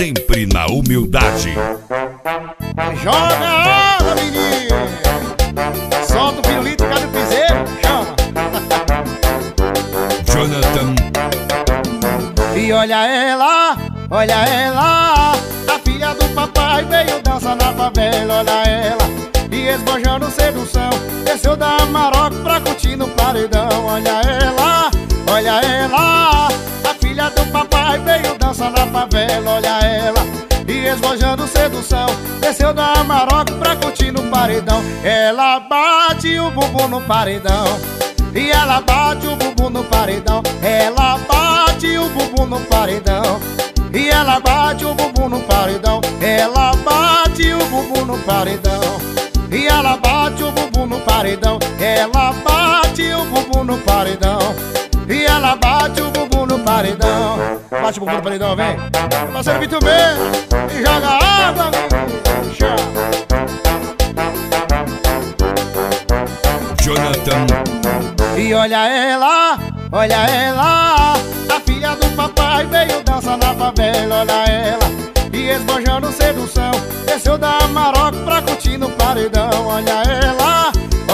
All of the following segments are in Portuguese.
sempre na humildade. Joga água, menino. Solta o pirulito, cadê o piseiro? Chama. Jonathan. E olha ela, a filha do papai veio dançar na favela. Olha ela, e esbanjando sedução, desceu da Maroc pra curtir no paredão. Olha ela, a filha do papai veio dançar na favela. Olha ela, e esbanjando sedução, desceu da Maroc pra curtir no paredão. Ela bate o bumbum no paredão, e ela bate o bumbum no paredão. Ela bate o bumbum no paredão, e ela bate o bumbum no paredão. Ela bate o bumbum no paredão, e ela bate o bumbum no paredão. Ela bate o bumbum no paredão, e ela bate o bumbum no paredão. Bate o bumbum no paredão, vem. Parceiro Vitor B, e joga água, bicha. Jonathan. E olha ela, a filha do papai veio dançar na favela. Olha ela, e esbanjando sedução, desceu da Maroc pra curtir no paredão. Olha ela,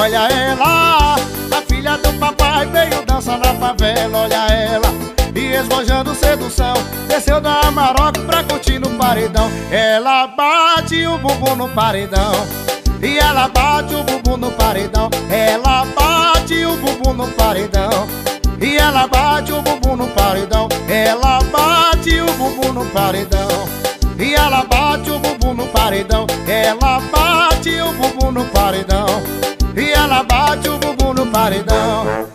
a filha do papai veio dançar na favela. Olha ela, e esbanjando sedução, desceu da Maroc pra curtir no paredão. Ela bate o bumbum no paredão, e ela bate o bumbum no paredão. Ela bate o bumbum no paredão, e ela bate o bumbum no paredão. Ela bate o bumbum no paredão, e ela bate o bumbum no paredão. Ela bate o bumbum no paredão, e ela bate o bumbum no paredão.